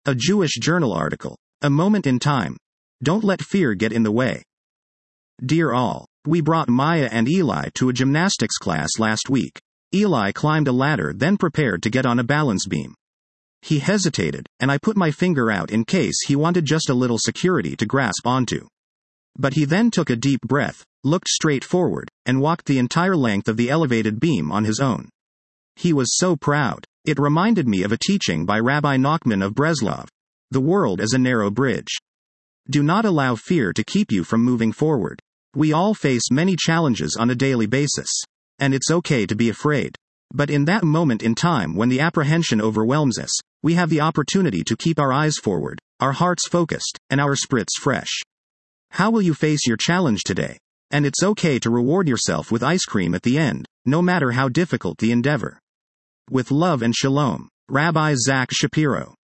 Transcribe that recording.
A Jewish journal article. A moment in time. Don't let fear get in the way. Dear all, we brought Maya and Eli to a gymnastics class last week. Eli climbed a ladder, then prepared to get on a balance beam. He hesitated, and I put my finger out in case he wanted just a little security to grasp onto. But he then took a deep breath, looked straight forward, and walked the entire length of the elevated beam on his own. He was so proud. It reminded me of a teaching by Rabbi Nachman of Breslov. The world is a narrow bridge. Do not allow fear to keep you from moving forward. We all face many challenges on a daily basis. And it's okay to be afraid. But in that moment in time when the apprehension overwhelms us, we have the opportunity to keep our eyes forward, our hearts focused, and our spirits fresh. How will you face your challenge today? And it's okay to reward yourself with ice cream at the end, no matter how difficult the endeavor. With love and shalom, Rabbi Zach Shapiro.